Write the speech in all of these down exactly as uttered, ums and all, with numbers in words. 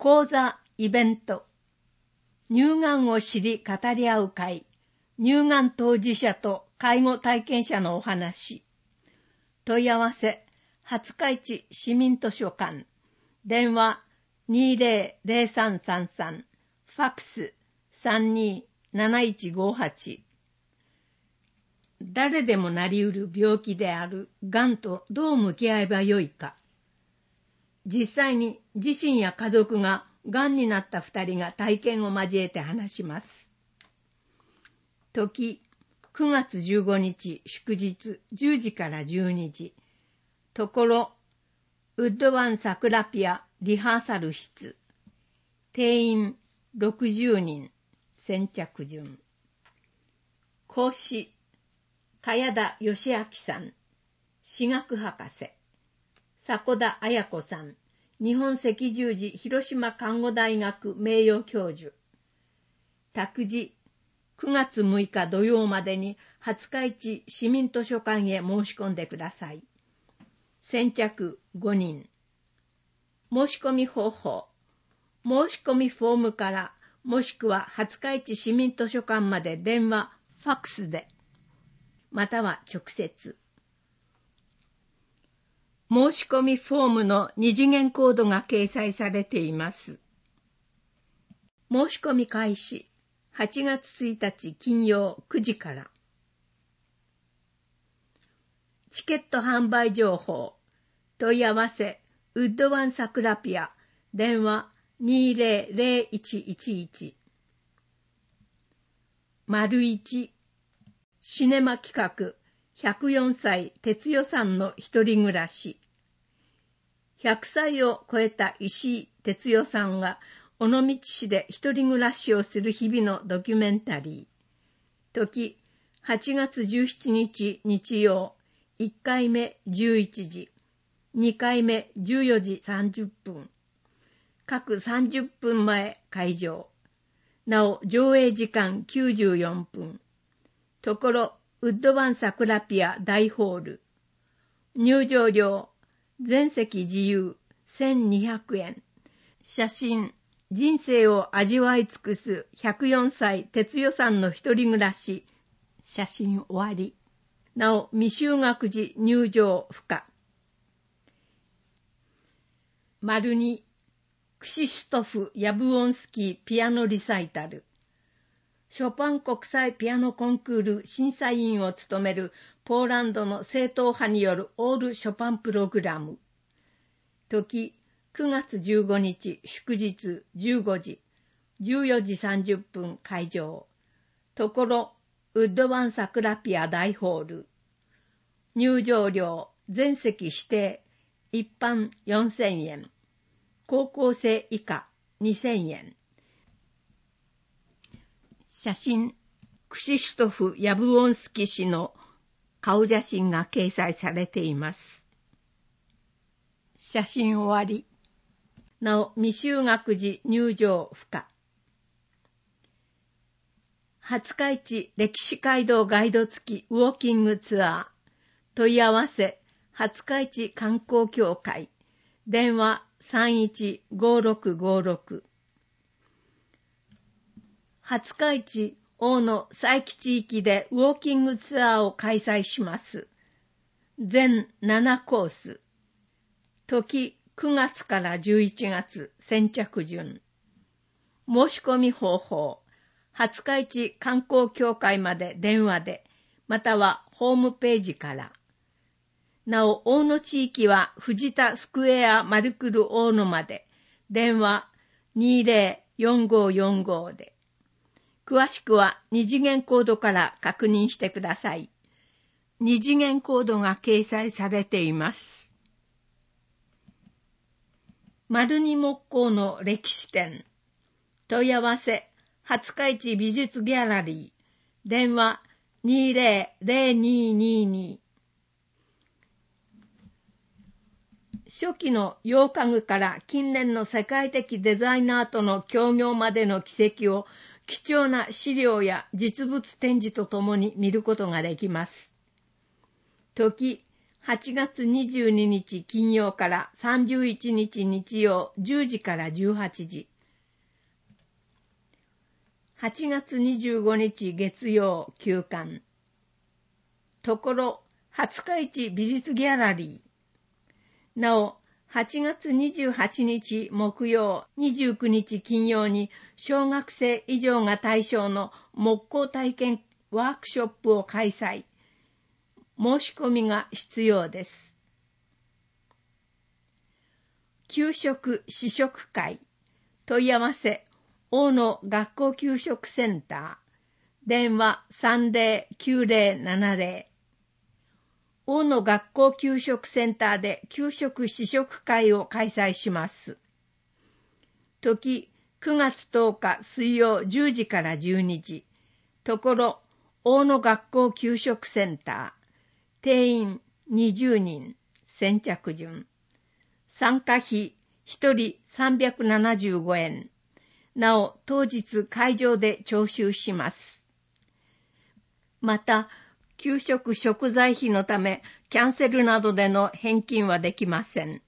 講座イベント、乳がんを知り語り合う会、乳がん当事者と介護体験者のお話。問い合わせ、廿日市市民図書館、電話 にゼロゼロさんさんさん、ファックス さんにーなないちごはち。誰でもなりうる病気であるがんとどう向き合えばよいか。実際に自身や家族ががんになった二人が体験を交えて話します。時、くがつじゅうごにち祝日じゅうじからじゅうにじ。ところ、ウッドワンサクラピアリハーサル室。定員ろくじゅうにん。先着順。講師、茅田義明さん。歯学博士。迫田彩子さん。日本赤十字広島看護大学名誉教授。託児、くがつむいか土曜までに廿日市市民図書館へ申し込んでください。先着ごにん。申し込み方法。申し込みフォームから、もしくは廿日市市民図書館まで電話、ファックスで、または直接。申し込みフォームの二次元コードが掲載されています。申し込み開始、はちがつついたち金曜くじから。チケット販売情報、問い合わせ、ウッドワンサクラピア、電話にゼロゼロいちいちいち。丸一、シネマ企画、ひゃくよんさい哲代さんの一人暮らし。ひゃくさいを超えた石井哲代さんが尾道市で一人暮らしをする日々のドキュメンタリー。時、はちがつじゅうしちにち日曜、いっかいめじゅういちじ、にかいめじゅうよじさんじゅっぷん。各さんじゅっぷんまえ開場。なお上映時間きゅうじゅうよんぷん。ところ、ウッドワンサクラピア大ホール。入場料、全席自由せんにひゃくえん。写真、人生を味わい尽くすひゃくよんさい哲代さんの一人暮らし。写真終わり。なお未就学児入場不可。丸に、クシシュトフ・ヤブオンスキーピアノリサイタル。ショパン国際ピアノコンクール審査委員を務めるポーランドの正統派によるオールショパンプログラム。時、くがつじゅうごにち祝日じゅうごじ、じゅうよじさんじゅっぷん開場。ところ、ウッドワンサクラピア大ホール。入場料、全席指定、一般よんせんえん。高校生以下にせんえん。写真、クシシュトフ・ヤブオンスキ氏の顔写真が掲載されています。写真終わり。なお未就学児入場不可。廿日市歴史街道ガイド付きウォーキングツアー。問い合わせ、廿日市観光協会。電話さんいちごろくごろく。廿日市大野佐伯地域でウォーキングツアーを開催します。全ななコース。時くがつからじゅういちがつ先着順。申し込み方法。廿日市観光協会まで電話で、またはホームページから。なお、大野地域は藤田スクエアマルクル大野まで、電話にゼロよんごよんごで。詳しくは二次元コードから確認してください。二次元コードが掲載されています。丸二木工の歴史展。問い合わせ、廿日市美術ギャラリー。電話にゼロゼロににに。初期の洋家具から近年の世界的デザイナーとの協業までの軌跡を貴重な資料や実物展示とともに見ることができます。時、 はちがつにじゅうににち金曜からさんじゅういちにち日曜じゅうじからじゅうはちじ。はちがつにじゅうごにち月曜休館。ところはつか市美術ギャラリー。なお、はちがつにじゅうはちにち木曜、にじゅうくにち金曜に小学生以上が対象の木工体験ワークショップを開催。申し込みが必要です。給食試食会。問い合わせ、大野学校給食センター。電話 さんぜろきゅうぜろななぜろ。大野学校給食センターで給食試食会を開催します。時、くがつとおか水曜じゅうじからじゅうにじ。ところ、大野学校給食センター。定員にじゅうにん、先着順。参加費ひとりさんびゃくななじゅうごえん。なお、当日会場で徴収します。また、給食食材費のため、キャンセルなどでの返金はできません。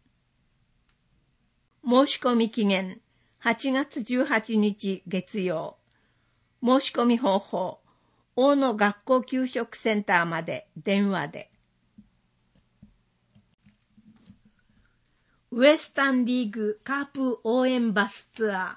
申し込み期限、はちがつじゅうはちにち月曜。申し込み方法、大野学校給食センターまで電話で。ウエスタンリーグカープ応援バスツアー。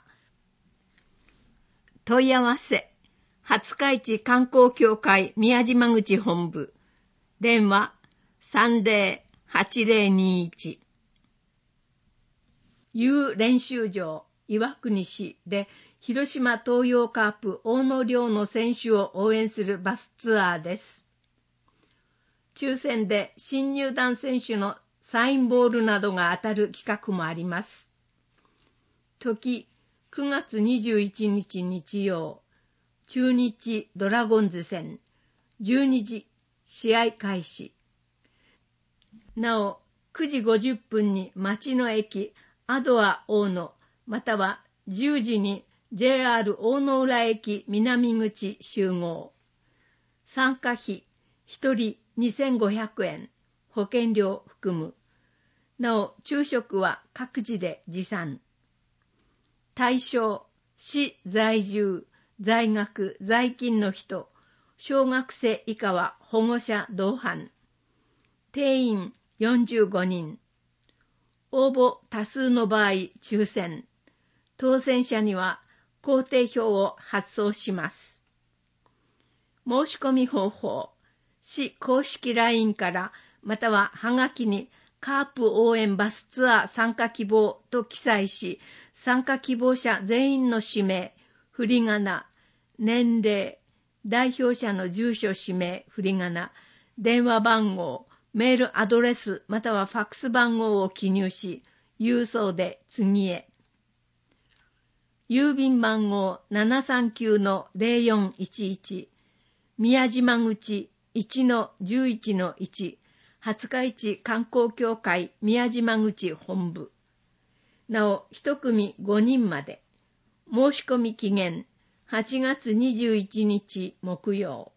問い合わせ、廿日市観光協会宮島口本部。電話 さんぜろはちぜろにいち。U 練習場岩国市で広島東洋カープ大野亮の選手を応援するバスツアーです。抽選で新入団選手のサインボールなどが当たる企画もあります。時、くがつにじゅういちにち日曜、中日ドラゴンズ戦、じゅうにじ試合開始。なお、くじごじゅっぷんに町の駅アドア大野、またはじゅうじに ジェイアール 大野浦駅南口集合。参加費ひとりにせんごひゃくえん、保険料含む。なお、昼食は各自で持参。対象、市在住、在学、在勤の人、小学生以下は保護者同伴。定員よんじゅうごにん。応募多数の場合抽選。当選者には行程表を発送します。申し込み方法、市公式 ライン からまたははがきにカープ応援バスツアー参加希望と記載し、参加希望者全員の氏名、振り仮名、年齢、代表者の住所氏名、振り仮名、電話番号、メールアドレスまたはファックス番号を記入し、郵送で次へ。郵便番号 ななさんきゅうのぜろよんいちいち、宮島口 いちのじゅういちのいち、廿日市観光協会宮島口本部。なお、一組ごにんまで。申し込み期限、はちがつにじゅういちにち木曜。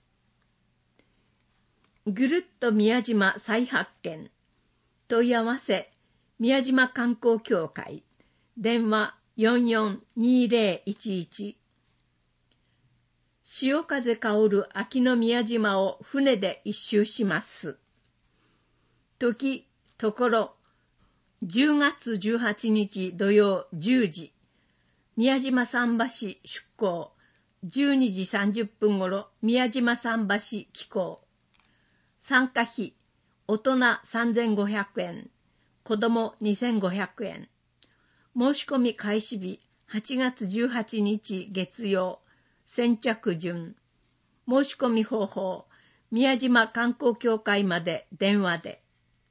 ぐるっと宮島再発見。問い合わせ、宮島観光協会。電話よんよんにぜろいちいち。潮風香る秋の宮島を船で一周します。時、ところ、じゅうがつじゅうはちにち土曜じゅうじ。宮島桟橋出港。じゅうにじさんじゅっぷんごろ、宮島桟橋帰港。参加費、大人さんぜんごひゃくえん、子供にせんごひゃくえん。申し込み開始日、はちがつじゅうはちにち月曜、先着順。申し込み方法、宮島観光協会まで電話で。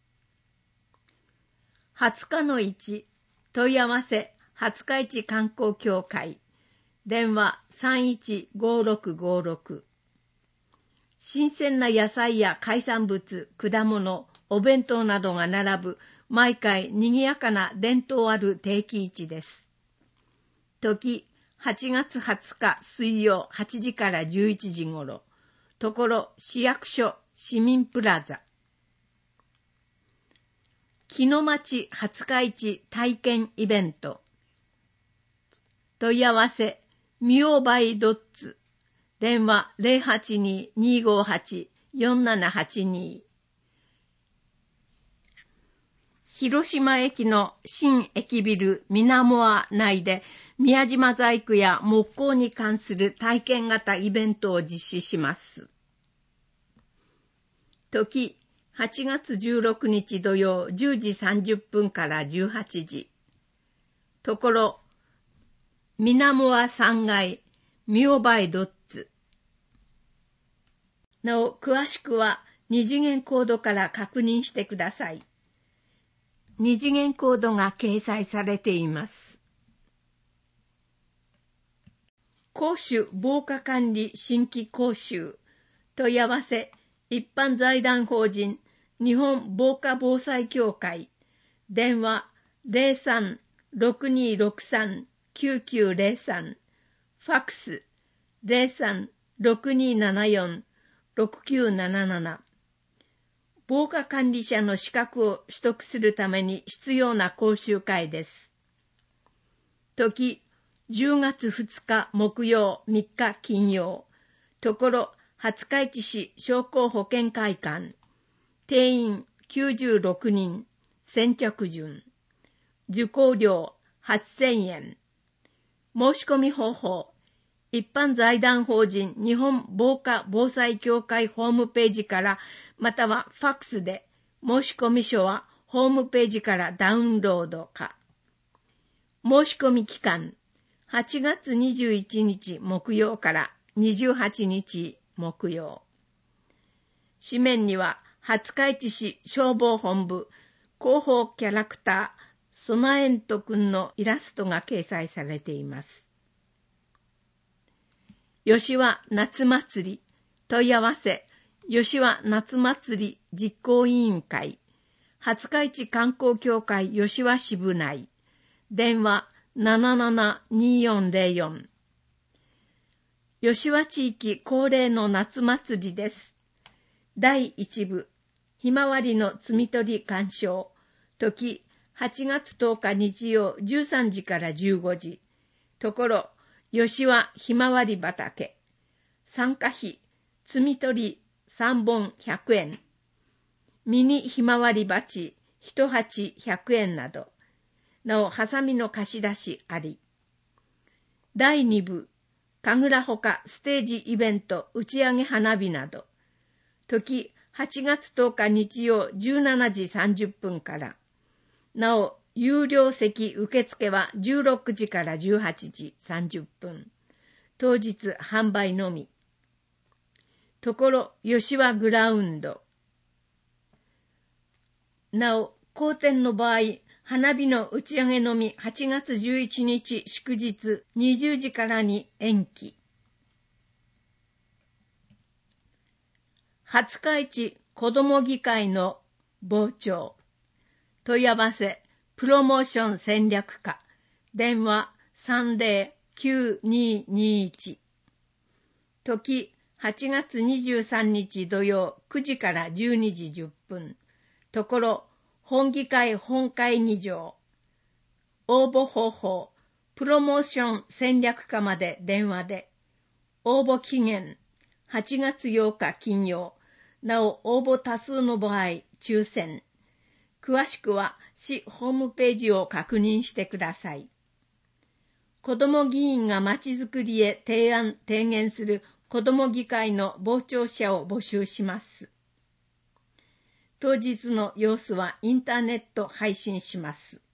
はつかのいち、問い合わせ、廿日市観光協会。電話さんいちごろくごろく。新鮮な野菜や海産物、果物、お弁当などが並ぶ、毎回賑やかな伝統ある定期市です。時、はちがつはつか水曜はちじからじゅういちじごろ。ところ、市役所、市民プラザ。 木の町廿日市体験イベント。問い合わせ、みおばいドッツ。電話 ゼロはちにーにーごーはちよんななはちにー。広島駅の新駅ビルみなもあ内で宮島細工や木工に関する体験型イベントを実施します。時、はちがつじゅうろくにち土曜じゅうじさんじゅっぷんからじゅうはちじ。ところ、みなもあさんがい、みおばいドッツ。なお、詳しくは二次元コードから確認してください。二次元コードが掲載されています。公衆防火管理新規講習。問い合わせ、一般財団法人日本防火防災協会。電話 ゼロさん ろくにーろくさん きゅうきゅうゼロさん。ファックス ゼロさん ろくにーななよん ろくきゅうなななな。防火管理者の資格を取得するために必要な講習会です。時、じゅうがつふつか木曜、みっか金曜。ところ、廿日市市商工保険会館。定員きゅうじゅうろくにん。先着順。受講料はっせんえん。申し込み方法。一般財団法人日本防火防災協会ホームページからまたはファックスで申し込み書はホームページからダウンロードか。申し込み期間はちがつにじゅういちにち木曜からにじゅうはちにち木曜。紙面には廿日市市消防本部広報キャラクターソナエントくんのイラストが掲載されています。吉和夏祭り問い合わせ吉和夏祭り実行委員会廿日市観光協会吉和支部内電話 ななななにーよんゼロよん。 吉和地域恒例の夏祭りです。だいいち部ひまわりの摘み取り鑑賞。時はちがつとおか日曜じゅうさんじからじゅうごじ。ところ吉和ひまわり畑。参加費、摘み取りさんぼんひゃくえん。ミニひまわり鉢いち鉢ひゃくえんなど。なお、ハサミの貸し出しあり。だいに部、神楽ほかステージイベント打ち上げ花火など。時はちがつとおか日曜じゅうしちじさんじゅっぷんから。なお、有料席受付はじゅうろくじからじゅうはちじさんじゅっぷん。当日販売のみ。ところ、吉和グラウンド。なお、後天の場合、花火の打ち上げのみはちがつじゅういちにち祝日にじゅうじからに延期。廿日市子ども議会の傍聴。問い合わせ、プロモーション戦略課。電話さんゼロきゅうにーにーいち。時、はちがつにじゅうさんにち土曜くじからじゅうにじじゅっぷん。ところ、本議会本会議場。応募方法、プロモーション戦略課まで電話で。応募期限、はちがつようか金曜。なお、応募多数の場合、抽選。詳しくは市ホームページを確認してください。子ども議員がまちづくりへ提案・提言する子ども議会の傍聴者を募集します。当日の様子はインターネット配信します。